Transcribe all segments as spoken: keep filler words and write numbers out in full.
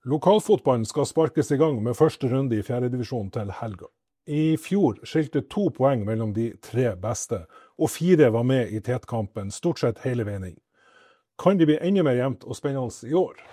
Lokalfotballen skal sparkes i gang med første runde i fjerde divisjon til helga. I fjor skilte to poeng mellom de tre beste, og fire var med i tetkampen stort sett hele veien inn. Kan de bli enda mer jevnt og spennende i år?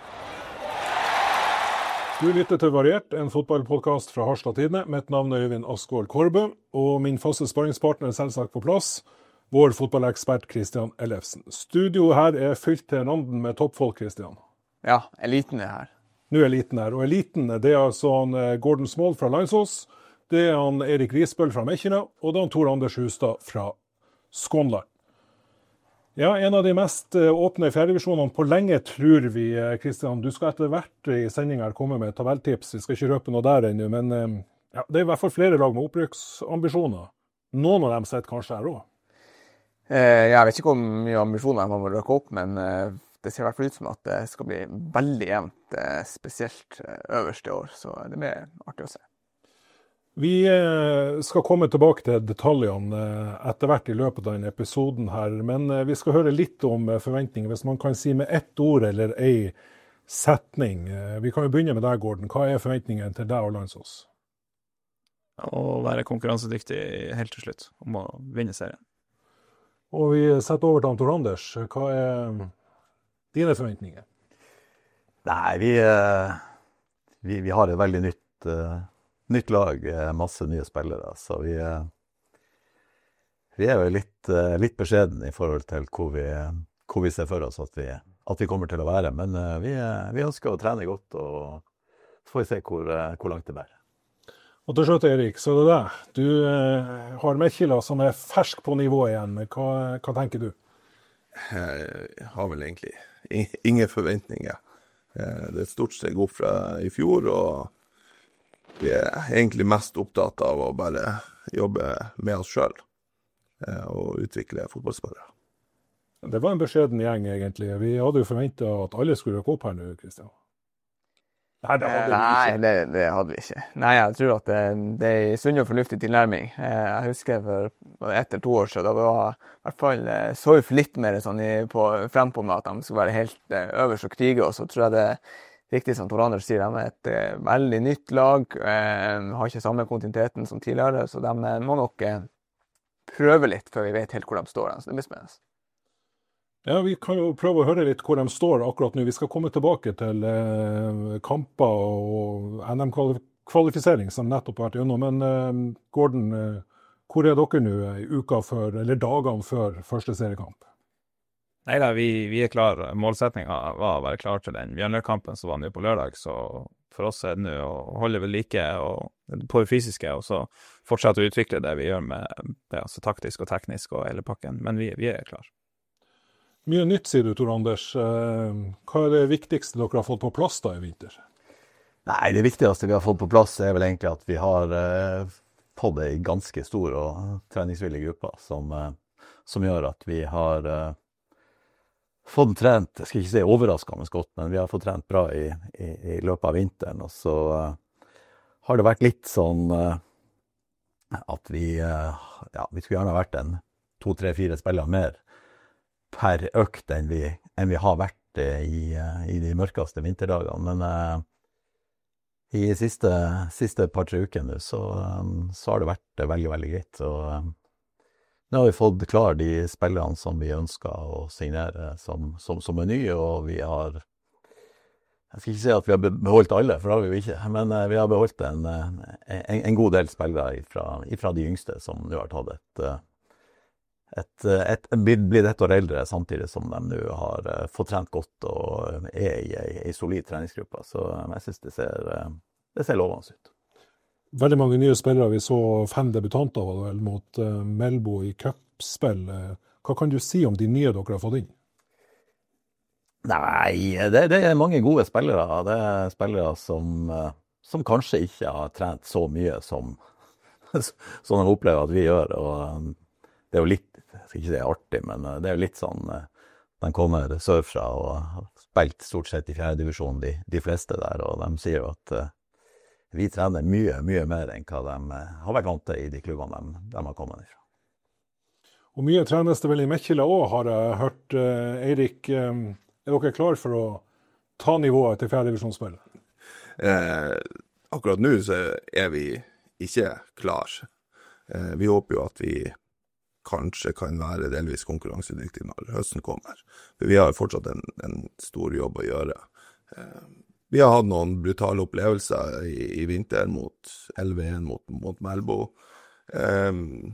Du lytter til Variert, en fotballpodcast fra Harstad Tidende. Mitt navn er Øyvind Asgaard Korbø, og min faste sparringspartner er selvsagt på plass, vår fotballekspert Kristian Ellefsen. Studio her er fylt til randen med toppfolk, Kristian. Ja, eliten er her. Nå er eliten her, og eliten det er altså han Gordon Small fra Linesås, det er han Erik Risbøll fra Mekjene, og det er han Tor Anders Hustad fra Skånland. Ja, en av de mest åpne fjerdedivisjonene på lenge, tror vi, Kristian. Du skal etter hvert i sendingen her komme med tabelltips. Vi skal ikke røpe noe der ennå, men ja, det er i hvert fall flere lag med opprykksambisjoner. Noen av dem sitter kanskje her også. Eh, jeg vet ikke hvor mye ambisjoner man må røkke opp, men eh, det ser i hvert fall ut som at det skal bli veldig jevnt, eh, spesielt eh, øverste år, så det blir artig å se. Vi skal komme tilbake til detaljene etter hvert i løpet av denne episoden her, men vi skal høre litt om forventninger, hvis man kan si med ett ord eller en setning. Vi kan jo begynne med deg, Gordon. Hva er forventningen til deg og Linesås? Å være konkurransedyktig helt til slutt, om å vinne serien. Og vi setter over til Tor Anders. Hva er dine forventninger? Nei, vi, vi, vi har et veldig nytt... Nytt lag, masse nye spillere, så vi, vi er jo litt, litt beskjeden i forhold til hvor vi, hvor vi ser for oss at vi, at vi kommer til å være. Men vi, vi ønsker å trene godt, og så får vi se hvor, hvor langt det bærer. Og til slutt, Erik, så er det deg. Du eh, har Mekjela som er fersk på nivå igjen. Hva, hva tenker du? Jeg har vel egentlig ingen forventninger. Det er et stort steg opp fra i fjor, og vi er egentlig mest opptatt av å bare jobbe med oss selv og utvikle fotballspillere. Det var en beskjeden gjeng, egentlig. Vi hadde jo forventet at alle skulle gå opp her nå, Kristian. Nei, det hadde vi ikke. Nei, det, det hadde vi ikke. Nei, jeg tror at det, det er en sunn og fornuftig tilnærming. Jeg husker for etter to år siden, da var i hvert fall så litt mer sånn på, frem på med at de skulle være helt øverst og krige, og så tror jeg det riktig som Tor Anders sier, de er et eh, veldig nytt lag, eh, har ikke samme kontinuiteten som tidligere, så de eh, må nok eh, prøve litt før vi vet helt hvor de står. Så det blir spennende. Ja, vi kan jo prøve å høre litt hvor de står akkurat nå. Vi skal komme tilbake til eh, kamper og N M-kvalifisering som nettopp har vært gjennom, men eh, Gordon, eh, hvor er dere nå i uka før, eller dagene før første seriekamp? Neida, vi, vi er klar. Målsetningen var å være klar til den Bjørnøy-kampen som var nå på lørdag, så for oss er det nå å holde ved like og, på det fysiske, og så fortsette å utvikle det vi gjør med ja, så taktisk og teknisk og hele pakken, men vi, vi er klar. Mye nytt, sier du, Tor Anders. Hva er det viktigste dere har fått på plass da i vinter? Nei, det viktigste vi har fått på plass er vel egentlig at vi har eh, fått en ganske stor og treningsvillig gruppe som, eh, som gjør at vi har eh, fått trent, jeg skal ikke si overraskende godt, men vi har fått trent bra i, i, i løpet av vinteren, og så uh, har det vært litt sånn uh, at vi, uh, ja, vi skulle gjerne ha vært en to, tre, fire spillere mer per økt enn vi, enn vi har vært uh, i, uh, i de mørkeste vinterdagene, men uh, i siste, siste par-tre ukene så, um, så har det vært uh, veldig, veldig greit, og um, nå har vi fått klar de spillerne som vi ønsker å signere som, som, som er nye, og vi har, jeg skal ikke si at vi har beholdt alle, for det har vi jo ikke, men uh, vi har beholdt en, en, en god del spillere fra, fra de yngste som nå har tatt et, et, et, et blitt ett år eldre, samtidig som de nå har uh, fått trent godt og er i en solid treningsgruppe, så um, jeg synes det ser, uh, det ser lovende ut. Veldig mange nye spillere. Vi så fem debutanter var det vel, mot uh, Melbo i cupspill. Hva kan du si om de nye dere har fått inn? Nei, det, det er mange gode spillere. Det er spillere som, uh, som kanskje ikke har trent så mye som, som de opplever at vi gjør. Og um, det er jo litt, jeg skal ikke si artig, men uh, det er jo litt sånn, uh, de kommer sørfra og har spilt stort sett i fjerde divisjon, de, de fleste der, og de sier jo at uh, vi trener mye, mye mer enn hva de har vært vant til i de klubbene de, de har kommet ifra. Og mye trenes det vel i Mekjela også, har jeg hørt. Eirik, er dere klar for å ta nivået til fjerde divisjonsspill? Eh, akkurat nå så er vi ikke klar. Eh, vi håper jo at vi kanskje kan være delvis konkurransedyktige når høsten kommer. For vi har fortsatt en, en stor jobb å gjøre. Eh, vi har hatt noen brutale opplevelser i, i vinter mot elleve en mot, mot Melbo. Eh,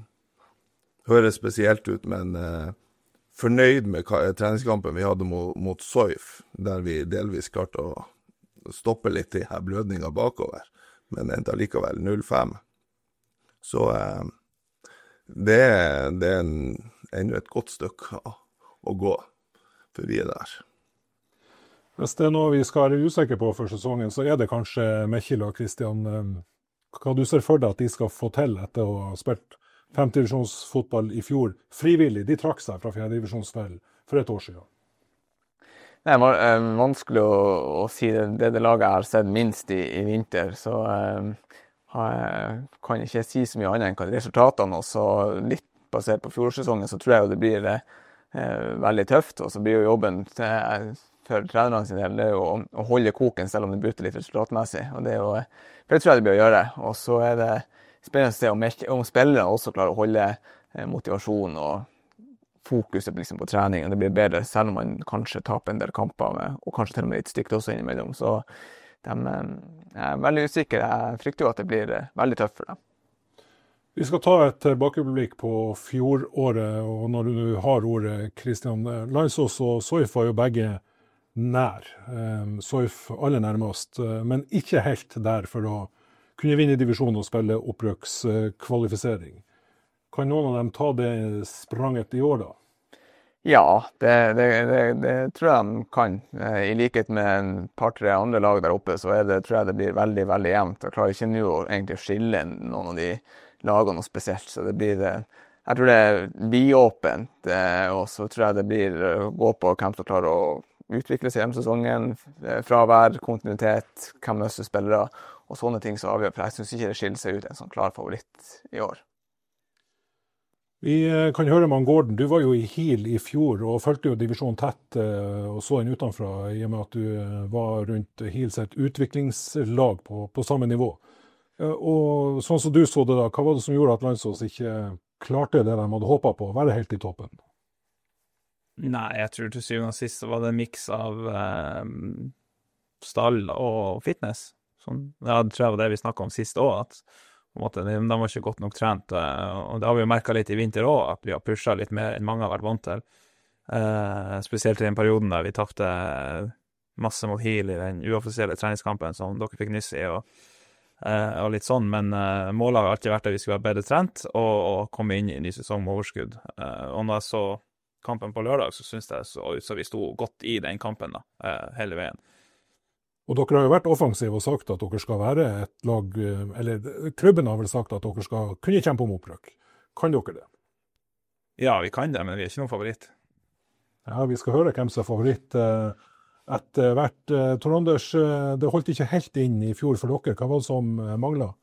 høres spesielt ut, men eh, fornøyd med treningskampen vi hadde mot, mot Soif, der vi delvis klarte å stoppe litt i her blødninga bakover, men endte likevel null fem. Så eh, det, det er en, enda et godt stykke å, å gå, for vi er der. Hvis det er noe vi skal være usikre på for sesongen, så er det kanskje Mekjel og Kristian. Hva du ser for deg at de skal få til etter å ha spilt femtedivisjonsfotball i fjor frivillig? De trakk seg fra fjerdedivisjonsspill for et år siden. Det er vanskelig å, å si det. Det er det laget jeg har sett minst i, i vinter, så um, jeg kan ikke si så mye annet enn hva resultatene, og så litt basert på fjorårssesongen, så tror jeg jo det blir uh, veldig tøft, og så blir jo jobben til, for trenerne sin del, det er jo å, å holde koken selv om det bryter litt resultatmessig, og det er jo, for det tror jeg det blir å gjøre, og så er det spennende å se om, om spillere også klarer å holde eh, motivasjon og fokuset liksom, på trening, og det blir bedre selv om man kanskje taper en del kamper med, og kanskje til og med litt stygt også innimellom. Så de eh, er veldig usikre. Jeg frykter jo at det blir eh, veldig tøft for dem. Vi skal ta et tilbakeblikk på fjoråret, og når du har ordet, Kristian. Landsås og Soif var jo begge nær. Um, Soif aller nærmest, men ikke helt der for å kunne vinne divisjonen og spille opprykkskvalifisering. Kan noen av dem ta det spranget i år da? Ja, det, det, det, det tror jeg de kan. I likhet med en par-tre andre lag der oppe, så er det, tror jeg det blir veldig, veldig jevnt. Jeg klarer ikke nå å egentlig skille noen av de lagene spesielt, så det blir, jeg tror det er vidåpent, og så tror jeg det blir å gå på hvem som klarer å utvikle seg gjennom sesongen, fravær, kontinuitet, hvem løser spillere, og sånne ting så avgjør, for jeg synes ikke det skiller seg ut en sånn klar favoritt i år. Vi kan høre med Gordon. Du var jo i Hil i fjor og følte jo divisjonen tett og så en utenfra, i og med at du var rundt Hil sitt utviklingslag på, på samme nivå. Og sånn som du så det da, hva var det som gjorde at Landsås ikke klarte det de hadde håpet på, å være helt i toppen? Nei, jeg tror til syvende og sist var det en mix av eh, stall og fitness. Sånn, ja, det tror jeg var det vi snakket om sist også, at på en måte, de, de var ikke godt nok trent, og det har vi jo merket litt i vinter også, at vi har pushet litt mer enn mange har vært vant til. Eh, spesielt i den perioden der vi tapte masse mot Hil i den uoffisielle treningskampen som dere fikk nyss i, og, eh, og litt sånn, men eh, målet har alltid vært at vi skulle være bedre trent, og, og komme inn i en ny sesong med overskudd. Eh, og når jeg så kampen på lørdag, så synes jeg så, så vi sto godt i den kampen da, eh, hele veien. Og dere har jo vært offensive og sagt at dere skal være et lag, eller klubben har vel sagt at dere skal kunne kjempe om opprykk. Kan dere det? Ja, vi kan det, men vi er ikke noen favoritt. Ja, vi skal høre hvem som er favoritt. Etter hvert, Tor Anders, det holdt ikke helt inn i fjor for dere. Hva var det som manglet?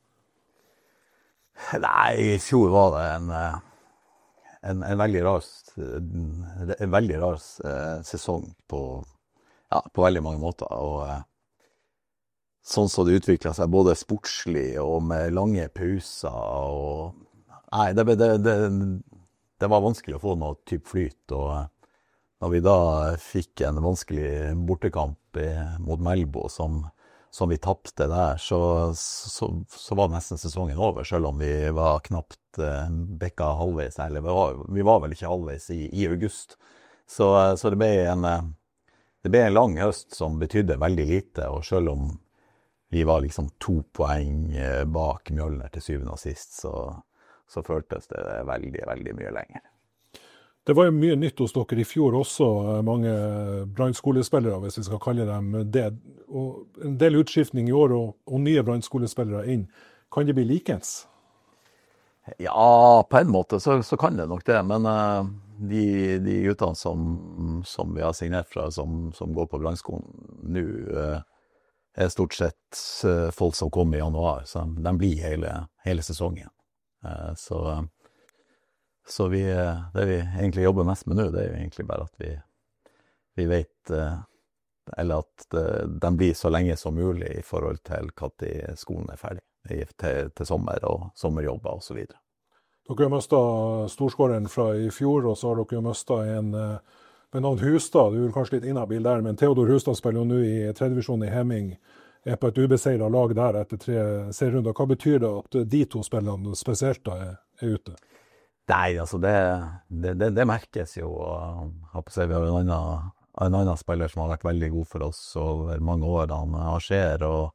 Nei, i fjor var det en, en, en veldig rar, en veldig rar sesong på, ja, på veldig mange måter, og sånn så det utviklet seg både sportslig og med lange pauser, og nei, det, det, det, det var vanskelig å få noe typ flyt, og når vi da fikk en vanskelig bortekamp i, mot Melbo som, som vi tappte der, så, så, så var nesten sesongen over, selv om vi var knapt eh, bekka halvveis, eller vi var, vi var vel ikke halvveis i, i august, så, så det ble en, det ble en lang høst som betydde veldig lite, og selv om vi var liksom to poeng bak Mjølner til syvende og sist, så, så føltes det veldig, veldig mye lenger. Det var jo mye nytt hos dere i fjor også, mange brannskolespillere, hvis vi skal kalle dem det. Og en del utskiftning i år, og, og nye brannskolespillere inn. Kan det bli likens? Ja, på en måte så, så kan det nok det, men uh, de, de guttene som, som vi har signert fra, som, som går på brannskolen nå, uh, er stort sett folk som kommer i januar, så de blir hele, hele sesongen. Så, så vi, det vi egentlig jobber mest med nå, det er jo egentlig bare at vi, vi vet eller at de blir så lenge som mulig i forhold til når skolen er ferdig, til, til sommer og sommerjobber og så videre. Dere har mistet storskåreren fra i fjor, og så har dere jo mistet en ved navn Hustad. Du er kanskje litt inhabil der, men Theodor Hustad spiller jo nå i tredje divisjon i Hemming, er på et ubeseiret lag der etter tre serierunder. Hva betyr det at de to spillerne spesielt da er, er ute? Nei, altså det, det, det, det merkes jo. Jeg på å si, vi har en annen, en annen spiller som har vært veldig god for oss over mange år, han Archer, og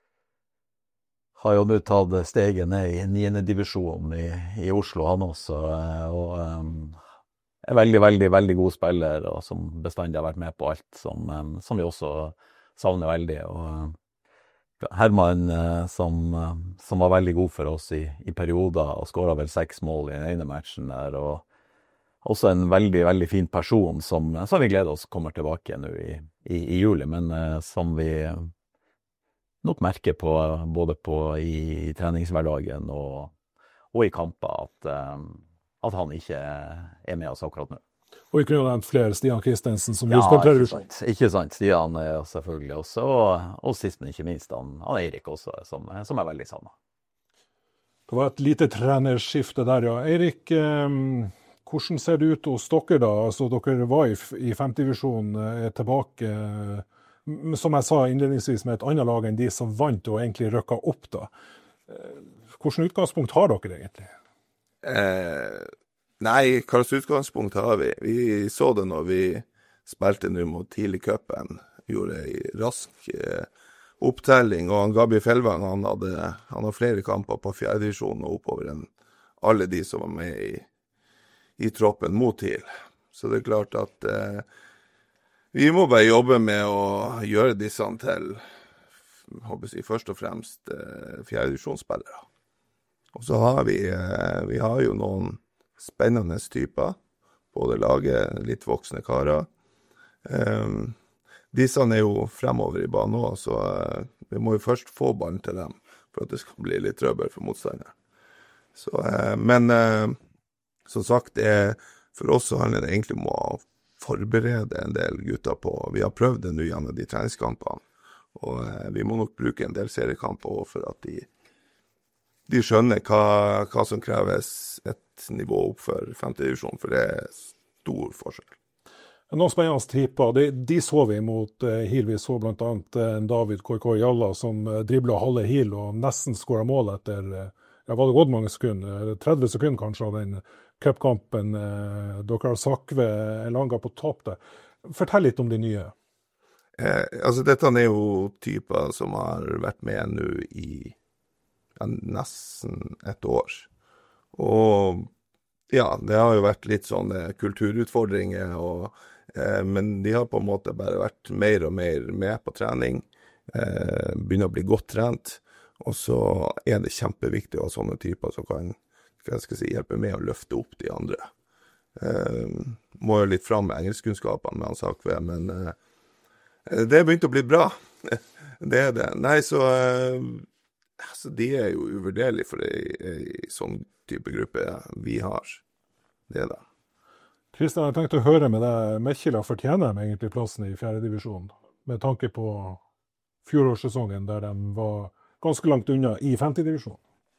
har jo nå tatt steget ned i niende divisjon i, i Oslo, han også, og um, er veldig, veldig, veldig god spiller, og som bestandig har vært med på alt, som, um, som vi også savner veldig, og Herman, som, som var veldig god for oss i, i perioder, og skåret vel seks mål i den ene matchen der, og også en veldig, veldig fin person, som, som vi gleder oss kommer tilbake nå i, i, i juli, men uh, som vi nok merker på, både på i, i treningshverdagen og, og i kamper, at, um, at han ikke er med oss akkurat nå. Og vi kunne jo nevnt flere, Stian Kristensen, som ja, just spiller ikke sant, ikke sant. Stian er selvfølgelig også, og, og sist, men ikke minst, han, han Eirik også, som, som er veldig savnet. Det var et lite trenerskifte der, ja. Eirik, eh, hvordan ser det ut hos dere da? Altså, dere var i, i femte divisjon, er tilbake, eh, som jeg sa innledningsvis, med et annet lag enn de som vant og egentlig røkket opp da. Eh, hvordan utgangspunkt har dere egentlig? Eh... Nei, hva slags utgangspunkt har vi? Vi så det når vi spilte nå mot tidlig cupen, gjorde en rask eh, opptelling, og han Gabi Fellvang, han hadde, han hadde flere kamper på fjerde divisjon og oppover enn alle de som var med i, i troppen mot TIL. Så det er klart at eh, vi må bare jobbe med å gjøre disse til, håper jeg, først og fremst eh, fjerde divisjonsspillere. Og så har vi, eh, vi har jo noen spennende typer, både laget litt voksne karer. Um, disse er jo fremover i banen også, så uh, vi må jo først få ballen til dem, for at det skal bli litt trøbbel for motstandere. Så, uh, men uh, som sagt, det, for oss så handler det egentlig om å forberede en del gutter på, vi har prøvd det nå gjennom de treningskampene, og uh, vi må nok bruke en del seriekamper for at de de skjønner hva, hva som kreves et nivå opp for femte divisjon, for det er stor forskjell. Noen spennende typer, de, de så vi mot uh, Hil. Vi så blant annet uh, David K K Jalla som uh, driblet halve Hil og nesten skåret mål etter, uh, ja, var det gått mange sekunder, tretti sekunder kanskje av den cupkampen. Uh, dere har Sakve Elanga på topp der. Fortell litt om de nye. Eh, altså dette er jo typer som har vært med nå i nesten et år. Og ja, det har jo vært litt sånne kulturutfordringer, og, eh, men de har på en måte bare vært mer og mer med på trening, eh, begynner å bli godt trent, og så er det kjempeviktig å ha sånne typer som kan, hva skal jeg si, hjelpe med å løfte opp de andre. Eh, må jo litt fram med engelskkunnskapene med han Sakve, men eh, det er begynt å bli bra. Det er det. Nei, så eh, Så de er jo uvurderlige for en sånn type gruppe vi har. Det er det. Kristian, jeg tenkte å høre med deg. Mekjela fortjener de egentlig plassen i fjerde divisjon, med tanke på fjorårssesongen der de var ganske langt unna i femte divisjon.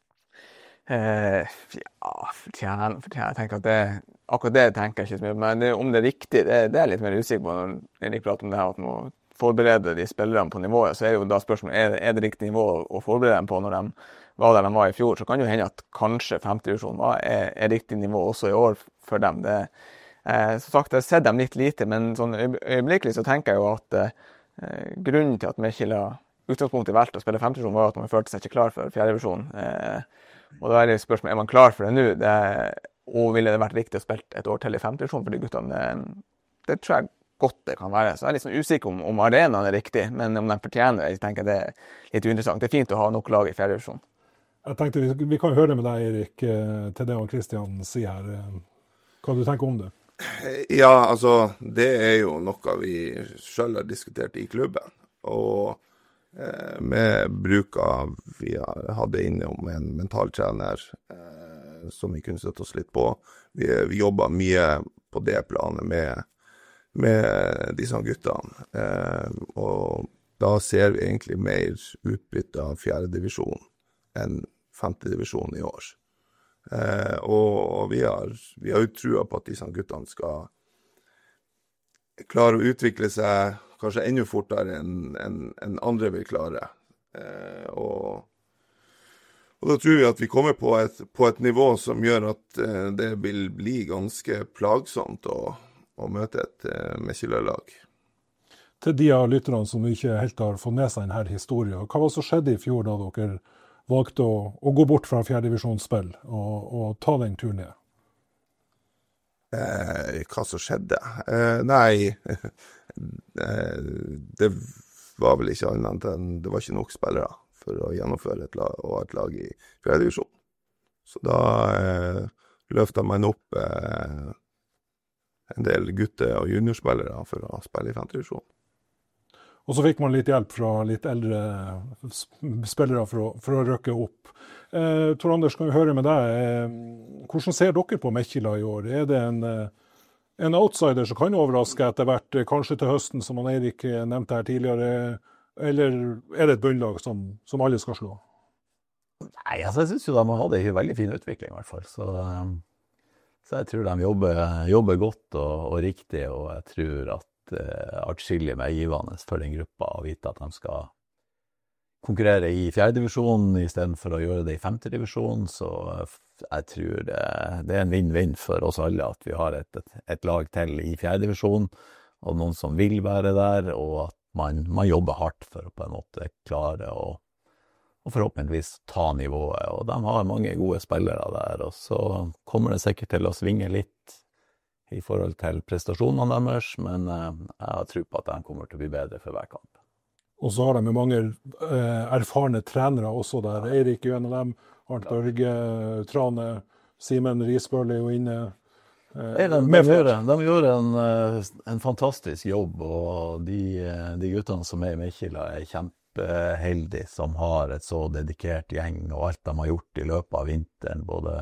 Eh, ja, fortjener, fortjener. Jeg tenker at det, akkurat det tenker jeg ikke så mye, men det, om det er riktig, det, det er litt mer usikker på når jeg prater om det her, at nå forberede de spillerne på nivået, så er jo da spørsmålet, er, er det riktig nivå å forberede dem på når de var der de var i fjor? Så kan det jo hende at kanskje femte divisjon er, er riktig nivå også i år for dem. Det, eh, som sagt, jeg har sett dem litt lite, men sånn øyeblikkelig så tenker jeg jo at eh, grunnen til at Mekjela utgangspunktet valgte å spille femte divisjon var at man følte seg ikke klar for fjerde divisjon. Eh, og da er det spørsmålet, er man klar for det nå? Det, og ville det vært riktig å spille et år til i femte divisjon for de guttene? Det, det tror jeg godt det kan være. Så jeg er litt sånn usikker om, om arenaen er riktig, men om de fortjener det, jeg tenker det er litt uinteressant. Det er fint å ha nok lag i fjerde divisjon. Jeg tenkte vi, vi kan høre med deg, Erik, til det han Kristian sier her. Hva du tenker om det? Ja, altså, det er jo noe vi selv har diskutert i klubben, og eh, med bruk av, vi hadde inne om en mentaltrener eh, som vi kunne sette oss litt på. Vi, vi jobber mye på det planet med med disse guttene. Eh, og da ser vi egentlig mer utbytte av fjerde divisjon enn femte divisjon i år. Eh, og, og vi har, vi har jo trua på at disse guttene skal klare å utvikle seg kanskje enda fortere enn en, en andre vil klare. Eh, og, og da tror vi at vi kommer på et, på et nivå som gjør at eh, det vil bli ganske plagsomt å, å møte et eh, Mekkila-lag. Til de av lytterne som ikke helt har fått med seg denne historien, hva var det som skjedde i fjor da dere valgte å, å gå bort fra fjerdedivisjonsspill og, og ta den turen ned? Eh, hva som skjedde? Eh, nei, eh, det var vel ikke annet enn det var ikke nok spillere for å gjennomføre et lag, og et lag i fjerde divisjon. Så da eh, løftet man opp eh, en del gutte- og juniorspillere for å spille i femte divisjon. Og så fikk man litt hjelp fra litt eldre spillere for å, for å røkke opp. Eh, Tor Anders, kan vi høre med deg. Eh, hvordan ser dere på Mekkila i år? Er det en, en outsider som kan overraske etter hvert, kanskje til høsten, som han Eirik nevnte her tidligere, eller er det et bunnlag som, som alle skal slå? Nei, altså jeg synes jo de hadde en veldig fin utvikling i hvert fall. Så, så jeg tror de jobber, jobber godt og, og riktig, og jeg tror at atskillig mer givende for den gruppa å vite at de skal konkurrere i fjerde divisjon i stedet for å gjøre det i femte divisjon, så jeg tror det, det er en vinn-vinn for oss alle at vi har et, et, et lag til i fjerde divisjon, og noen som vil være der, og at man, man jobber hardt for å på en måte klare å og forhåpentligvis ta nivået, og de har mange gode spillere der, og så kommer det sikkert til å svinge litt i forhold til prestasjonene deres, men eh, jeg har tro på at de kommer til å bli bedre for hver kamp. Og så har de mange eh, erfarne trenere også der. Eirik er en av dem, Arnt Børge, Trane, Simen Risbøl er jo inne. Eh, de, de, gjør, de gjør en, en fantastisk jobb, og de, de guttene som er i Mekkila er kjempeheldige, som har et så dedikert gjeng, og alt de har gjort i løpet av vinteren, både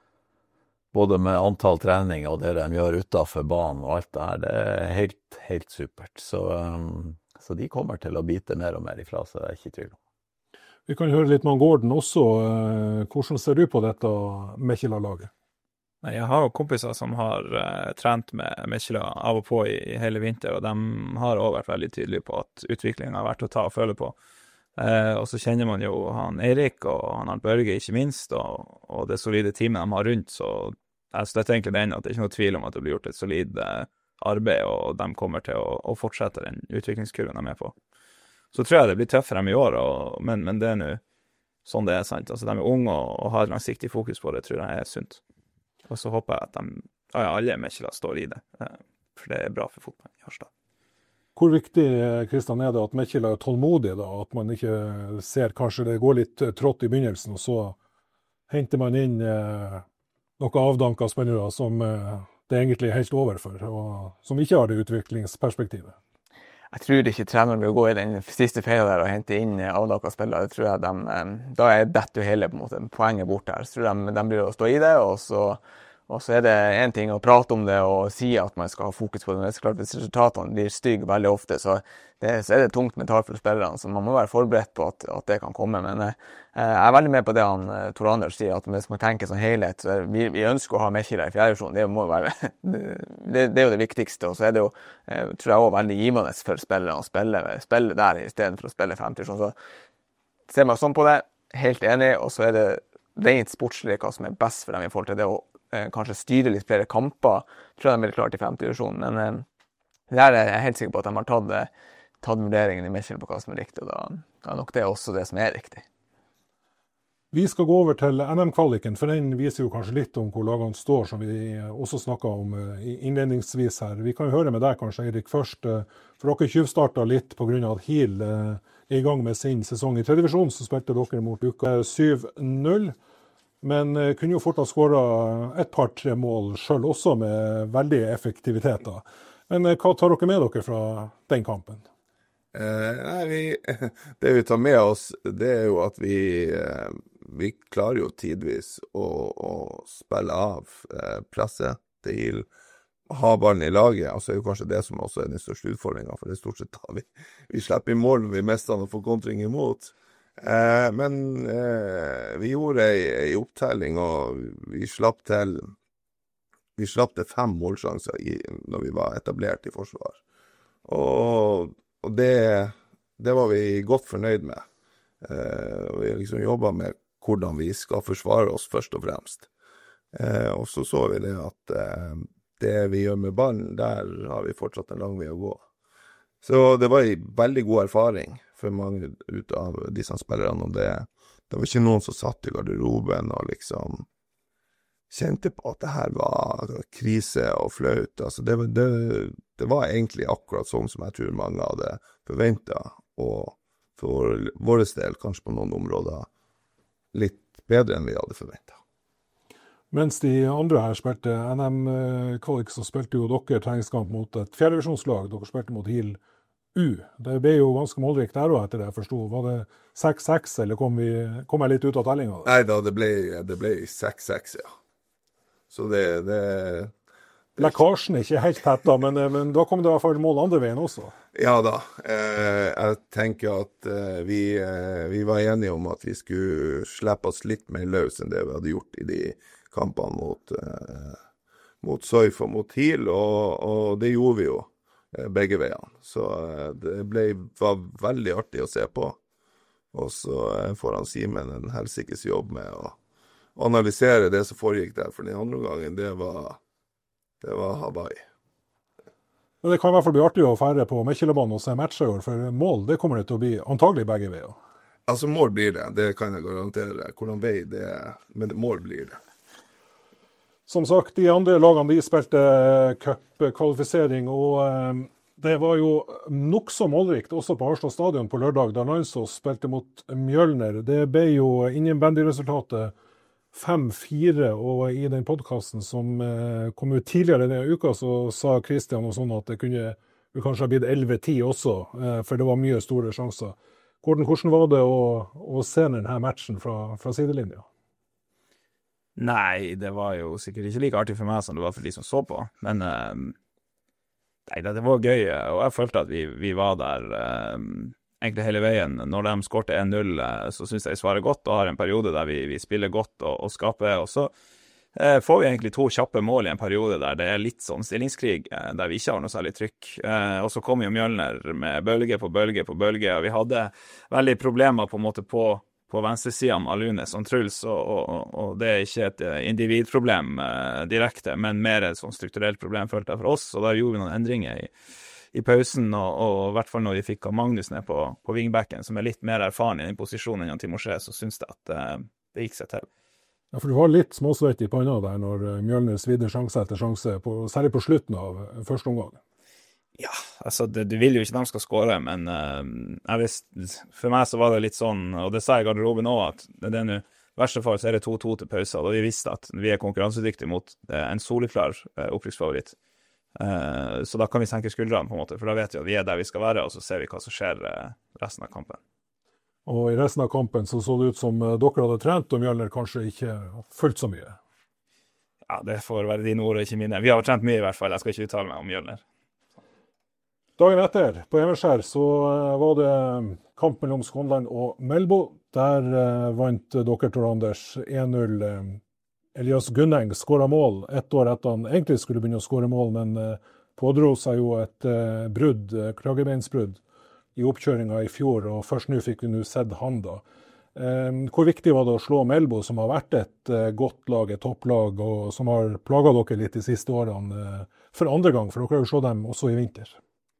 Både med antall trening og det de gjør utenfor banen og alt det her, det er helt, helt supert. Så, um, så de kommer til å bite mer og mer ifra, så det er ikke tvil om. Vi kan høre litt med Gordon også. Hvordan ser du på dette Mekkila-laget? Nei, jeg har jo kompiser som har uh, trent med Mekkila av og på i, i hele vinter, og de har også vært veldig tydelige på at utviklingen har vært å ta og føle på. Uh, og så kjenner man jo han Eirik og han Arnt Børge ikke minst, og, og det solide teamet de har rundt, så jeg støtter egentlig den, at det er ikke noe tvil om at det blir gjort et solid eh, arbeid, og de kommer til å, å fortsette den utviklingskurven de er med på. Så tror jeg det blir tøft for dem i år, og, men, men det er nå sånn det er, sant. Altså, de er unge og, og har et langsiktig fokus på det, tror jeg er sunt. Og så håper jeg at de, ja, alle Mekkila står i det, eh, for det er bra for fotball i Harstad. Hvor viktig, Kristian, er det at Mekkila er tålmodig, da? At man ikke ser kanskje det går litt trått i begynnelsen, og så henter man inn eh, noen avdanka spillere som eh, det egentlig er helt over for, og som ikke har det utviklingsperspektivet. Jeg tror ikke treneren vil gå i den siste feila der og hente inn avdanka spillere. Jeg tror jeg de, da er dette jo hele på en måte, poenget bort her. Så tror de, de blir å stå i det, og så, og så er det en ting å prate om det og si at man skal ha fokus på det. Men det er klart, hvis resultatene blir stygge veldig ofte, så, det, så er det tungt mentalt for spillerne. Så man må være forberedt på at, at det kan komme. Men eh, jeg er veldig med på det han Tor Anders sier, at hvis man tenker sånn helhet, så er, vi, vi ønsker å ha Mekkila i fjerde divisjon. Det må være det, det er jo det viktigste. Og så er det jo, eh, tror jeg også veldig givende for spillere å spille, spille der i stedet for å spille femte divisjon. Så ser man sånn på det, helt enig, og så er det rent sportslig hva som er best for dem i forhold til det å eh, kanskje styre litt flere kamper. Tror jeg de er klart i femte divisjon, men eh, der er jeg helt sikker på at de har tatt, tatt vurderingen i Mekkila på hva som er riktig, og da, da er nok det også det som er riktig. Vi skal gå over til N M-kvaliken, for den viser jo kanskje litt om hvor lagene står, som vi også snakket om innledningsvis her. Vi kan jo høre med deg kanskje, Eirik, først. For dere tjuvstartet litt på grunn av at Hill er i gang med sin sesong i tredje divisjon, så spilte dere mot Uka syv null. Men kunne jo fort ha skåret et par-tre mål selv også med veldig effektivitet da. Men hva tar dere med dere fra den kampen? Eh, nei, vi, det vi tar med oss, det er jo at vi, eh, vi klarer jo tidvis å, å spille av eh, presset til Hill. ha ballen i laget, og så er jo kanskje det som også er den største utfordringen, for det er stort sett da vi, vi slipper i mål når vi mister den og får kontring imot. Eh, men eh, vi gjorde en opptelling, og vi slapp til, vi slapp til fem målsjanser i, når vi var etablert i forsvar. Og, og det, det var vi godt fornøyd med. Eh, og vi liksom jobbet med hvordan vi skal forsvare oss først og fremst. Eh, og så så vi det at eh, det vi gjør med ballen, der har vi fortsatt en lang vei å gå. Så det var en veldig god erfaring for mange ut av disse spillerne, og det, det var ikke noen som satt i garderoben og liksom kjente på at det her var krise og flaut. Altså det, det, det var egentlig akkurat sånn som jeg tror mange hadde forventet, og for vår del kanskje på noen områder litt bedre enn vi hadde forventet. Mens de andre her spilte N M-kvalik, så spilte jo dere treningskamp mot et fjerdevisjonslag. Dere spilte mot Hil U. Det ble jo ganske målrikt der også, etter det jeg forstod. Var det seks seks, eller kom, vi, kom jeg litt ut av tellingen? Nei da, det ble, det ble seks seks, ja. Så det... det Lekkasjen er ikke helt tett da, men, men da kom det i hvert fall mål andre veien også. Ja da, eh, jeg tenker at eh, vi, eh, vi var enige om at vi skulle slippe oss litt mer løs enn det vi hadde gjort i de kampene mot, eh, mot Soif og mot Hil, og, og det gjorde vi jo eh, begge veiene. Så eh, det ble, var veldig artig å se på. Og så eh, får han Simen en helsikes jobb med å analysere det som foregikk der, for den andre gangen, det var, det var Hawaii. Men det kan i hvert fall bli artig å fære på Mekjelebanen og se matcher i år, for mål, det kommer det til å bli antagelig begge veier. Altså mål blir det, det kan jeg garantere. Hvordan vei det er, men mål blir det. Som sagt, de andre lagene de spilte cup-kvalifisering, og det var jo nok så målrikt også på Harstad stadion på lørdag, da Landsås spilte mot Mjølner. Det ble jo innen bandy-resultatet fem fire, og i den podcasten som kom ut tidligere denne uka, så sa Kristian og sånn at det kunne det kanskje ha blitt elleve ti også, for det var mye store sjanser. Gordon, hvordan var det å, å se denne matchen fra, fra sidelinja? Nei, det var jo sikkert ikke like artig for meg som det var for de som så på, men uh, nei, det var gøy, og jeg følte at vi, vi var der uh, egentlig hele veien. Når de skårte en null, uh, så synes jeg vi svarer godt, og har en periode der vi, vi spiller godt og, og skaper, og så uh, får vi egentlig to kjappe mål i en periode der det er litt sånn stillingskrig, uh, der vi ikke har noe særlig trykk, uh, og så kom jo Mjølner med bølge på bølge på bølge, og vi hadde veldig problemer på en måte på på venstresiden av Lunes og Truls, og, og, og det er ikke et individproblem eh, direkte, men mer et sånn strukturelt problem følte jeg for oss, og da gjorde vi noen endringer i, i pausen, og, og i hvert fall når vi fikk Magnus ned på, på wingbacken, som er litt mer erfaren i den posisjonen enn Timosje, så synes jeg at eh, det gikk seg til. Ja, for du var litt småsvett i panna der når Mjølner svidde sjanse etter sjanse, på, særlig på slutten av første omgang. Ja, altså, det, du vil jo ikke de skal skåre, men uh, jeg visste, for meg så var det litt sånn, og det sa jeg i garderoben også, at det er nå, i verste fall så er det to to til pause, og vi visste at vi er konkurransedyktige mot uh, en soleklar uh, opprykksfavoritt. Uh, så da kan vi senke skuldrene på en måte, for da vet vi at vi er der vi skal være, og så ser vi hva som skjer uh, resten av kampen. Og i resten av kampen så så det ut som uh, dere hadde trent, og Mjølner kanskje ikke fulgt så mye. Ja, det får være dine ord og ikke mine. Vi har trent mye i hvert fall, jeg skal ikke uttale meg om Mjølner. Dagen etter, på Evenskjær, så var det kamp mellom Skånland og Melbo. Der uh, vant dere, Tor Anders, en null. Elias Gunneng skåret mål ett år etter han egentlig skulle begynne å skåre mål, men uh, pådro seg jo et uh, brudd, uh, kragebeinsbrudd, i oppkjøringen i fjor, og først nå fikk vi nå sett han da. Uh, hvor viktig var det å slå Melbo, som har vært et uh, godt lag, et topplag, og som har plaget dere litt de siste årene, uh, for andre gang, for dere har jo slått dem også i vinter?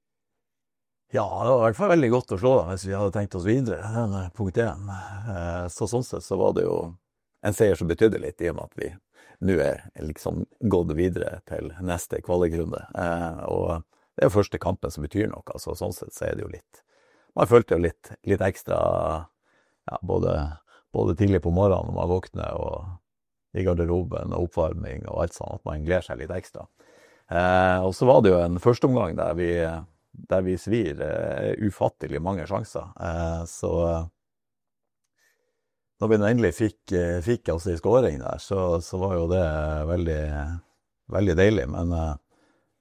Ja, det var i hvert fall veldig godt å slå dem hvis vi hadde tenkt oss videre, den punkt én. Så sånn sett så var det jo en seier som betydde litt, i og med at vi nå er liksom gått videre til neste kvalikrunde. Og det er jo første kampen som betyr noe, så sånn sett så er det jo litt, man følte jo litt, litt ekstra, ja, både, både tidlig på morgenen når man våkner, og i garderoben og oppvarming og alt sånn, at man gleder seg litt ekstra. Og så var det jo en første omgang der vi der vi svir uh, ufattelig mange sjanser. Uh, så uh, når vi endelig fikk, uh, fikk altså i skåring der, så, så var jo det veldig, veldig deilig. Men uh,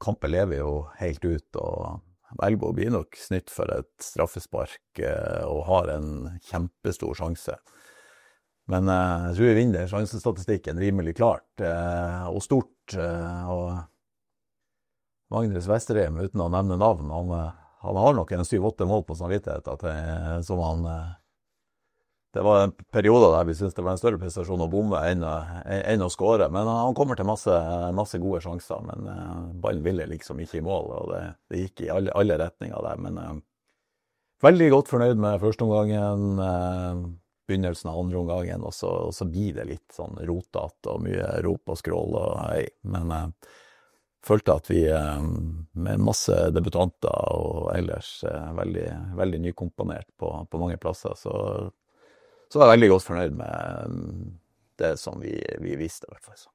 kampen lever jo helt ut, og Velbo blir nok snytt for et straffespark og har en kjempestor sjanse. Men jeg tror vi vinner sjansestatistikken rimelig klart og stort. Og Magnus Vesterheim, uten å nevne navn, han, han har nok en syv-åtte mål på samvittighet, at det, som han... Det var en periode der vi synes det var en større prestasjon å bomme enn, enn å skåre, men han kommer til masse, masse gode sjanser, men uh, ballen ville liksom ikke i mål, og det, det gikk i alle, alle retninger der, men uh, veldig godt fornøyd med første omgangen, uh, begynnelsen av andre omgangen, og så, og så blir det litt sånn rotat og mye rop og skrål og hei, men uh, følte at vi uh, med masse debutanter og ellers uh, veldig, veldig nykomponert på, på mange plasser, så Så er jeg veldig godt fornøyd med det som vi, vi viste, i hvert fall.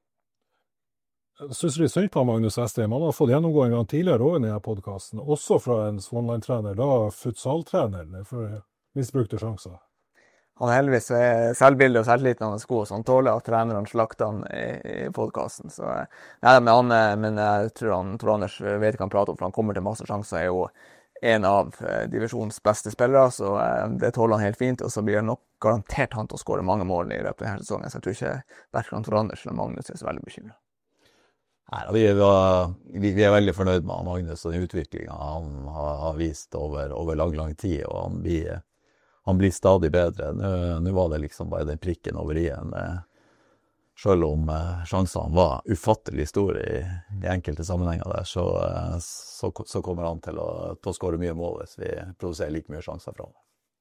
Jeg synes det er synd på Magnus Vesterheim. Han har fått gjennomgå en gang tidligere også i denne podcasten, også fra en Swanline-trener, da futsaltreneren, for misbrukte sjanser. Han heldigvis er selvbildet og selvtilliten hans god, så han tåler at treneren slakter han i, i podcasten. Så, nei, men, han, men jeg tror han, Tor Anders vet hva han prater om, for han kommer til masse sjanser, er jo en av eh, divisjonens beste spillere, så eh, det tåler han helt fint, og så blir det nok garantert han til å skåre mange mål i løpet av denne sesongen, så jeg tror ikke hverken Tor Anders eller Magnus er så veldig bekymret. Nei, vi, var, vi, vi er veldig fornøyd med Magnus og den utviklingen han har, har vist over, over lang, lang tid, og han blir, han blir stadig bedre. Nå, nå var det liksom bare den prikken over i-en, selv om eh, sjansene var ufattelig store i, i enkelte sammenhenger der, så, eh, så, så kommer han til å, til å skåre mye mål hvis vi produserer like mye sjanser fra ham.